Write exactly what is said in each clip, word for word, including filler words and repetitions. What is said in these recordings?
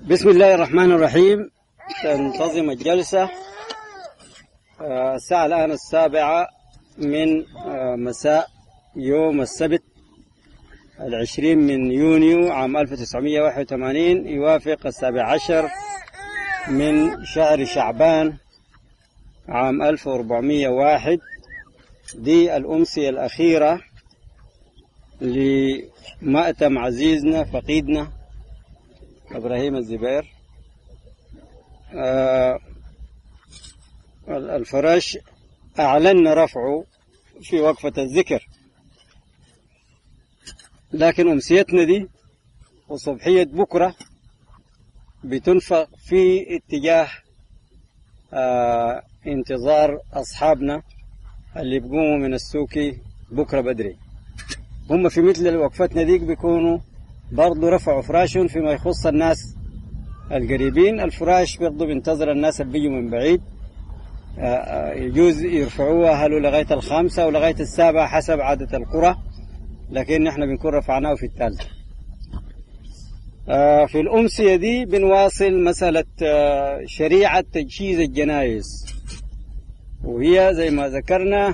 بسم الله الرحمن الرحيم. تنتظم الجلسة. الساعة الآن السابعة من مساء يوم السبت العشرين من يونيو عام ألف وتسعمائة وواحد وثمانين، يوافق السابع عشر من شهر شعبان عام ألف وأربعمائة وواحد. دي الأمسية الأخيرة لمأتم عزيزنا فقيدنا إبراهيم الزبير. آه الفراش أعلن رفعه في وقفة الذكر، لكن أمسيتنا دي وصبحية بكرة بتنفق في اتجاه آه انتظار أصحابنا اللي بيقوموا من السوكي بكرة بدري. هم في مثل وقفتنا ديك بيكونوا برضو رفعوا فراشهم فيما يخص الناس القريبين. الفراش برضو بينتظر الناس اللي بيجوا من بعيد، يجوز يرفعوها هلو لغاية الخامسة أو لغاية السابعة حسب عادة القرى، لكن نحن بنكون رفعناه في الثالثة. في الأمسية دي بنواصل مسألة شريعة تجهيز الجنائز، وهي زي ما ذكرنا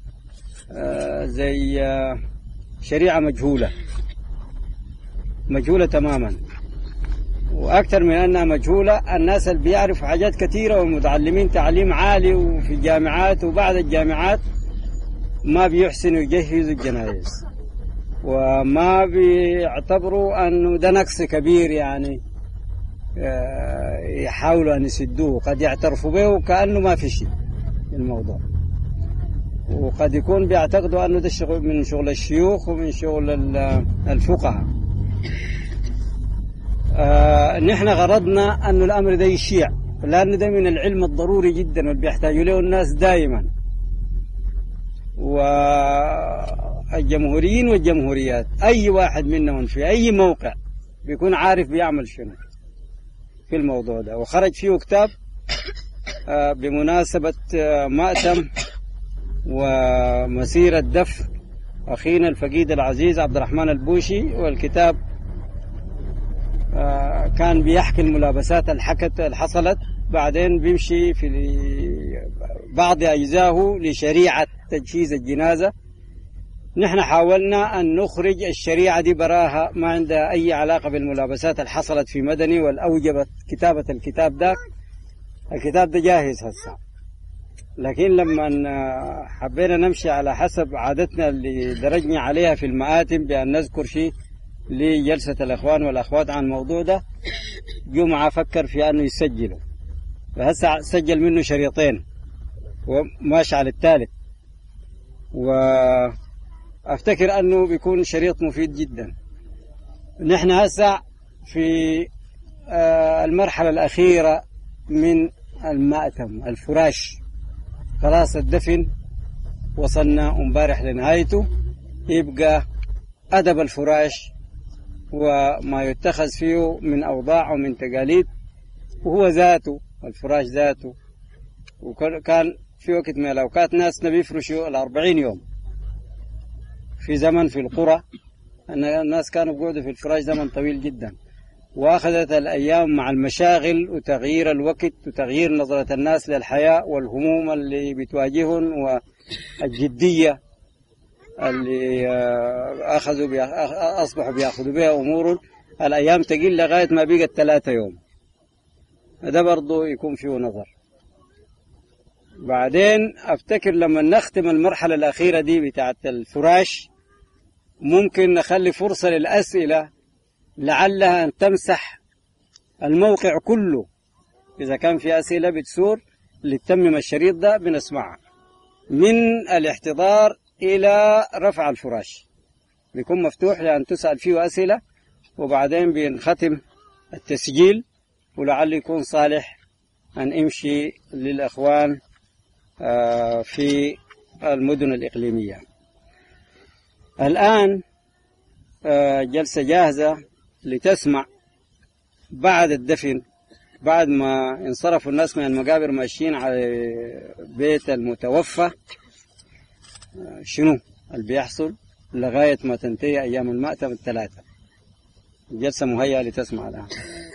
زي شريعة مجهولة مجهولة تماما، وأكثر من أنها مجهولة الناس اللي بيعرفوا حاجات كثيرة والمتعلمين تعليم عالي وفي الجامعات وبعد الجامعات ما بيحسنوا يجهزوا الجنائز، وما بيعتبروا أنه ده نقص كبير يعني يحاولوا أن يسدوه. قد يعترفوا به كأنه ما في شيء الموضوع، وقد يكون بيعتقدوا أنه ده شغل من شغل الشيوخ ومن شغل الفقهاء. آه نحن غرضنا أنه الأمر ده يشيع، لأنه ده من العلم الضروري جدا واللي بيحتاجوا له الناس دائما، والجمهوريين والجمهوريات أي واحد منهم في أي موقع بيكون عارف بيعمل شنو في الموضوع ده. وخرج فيه كتاب آه بمناسبة آه مأتم ومسيرة دف أخينا الفقيد العزيز عبد الرحمن البوشي، والكتاب آه كان بيحكي الملابسات الحكت الحصلت، بعدين بيمشي في بعض أجزاه لشريعة تجهيز الجنازة. نحن حاولنا أن نخرج الشريعة دي براها ما عندها أي علاقة بالملابسات الحصلت في مدني، والأوجبت كتابة الكتاب ده. الكتاب ده جاهز هسه، لكن لما حبينا نمشي على حسب عادتنا اللي درجنا عليها في المآتم بأن نذكر شيء لجلسة الأخوان والأخوات عن الموضوع ده، جمعة فكر في أنه يسجله، فهسه سجل منه شريطين وماشي على الثالث، وأفتكر أنه بيكون شريط مفيد جدا. نحن هسه في المرحلة الأخيرة من المأتم الفراش، خلاص الدفن وصلنا امبارح لنهايته. يبقى أدب الفراش وما يتخذ فيه من أوضاع ومن تقاليد، وهو ذاته الفراش ذاته. وكان في وقت من الأوقات ناس بيفرشوا الأربعين يوم في زمن في القرى، أن الناس كانوا بيقعدوا في الفراش زمن طويل جدا، وأخذت الأيام مع المشاغل وتغيير الوقت وتغيير نظرة الناس للحياة والهموم اللي بتواجههم والجدية اللي أخذوا بيا أصبحوا بيأخذوا بها أمور، الأيام تقل لغاية ما بقت ثلاثة يوم. هذا برضو يكون فيه نظر. بعدين أفتكر لما نختم المرحلة الأخيرة دي بتاعت الفراش ممكن نخلي فرصة للأسئلة لعلها أن تمسح الموقع كله. إذا كان في أسئلة بتسور لتتمم الشريط ده بنسمعها من الاحتضار إلى رفع الفراش، بيكون مفتوح لأن تسأل فيه أسئلة، وبعدين بنختم التسجيل، ولعل يكون صالح أن امشي للأخوان في المدن الإقليمية. الآن جلسة جاهزة لتسمع بعد الدفن، بعد ما انصرفوا الناس من المقابر ماشيين على بيت المتوفى، شنو اللي بيحصل لغاية ما تنتهي أيام المأتم الثلاثة. الجلسة مهيئة لتسمع الآن.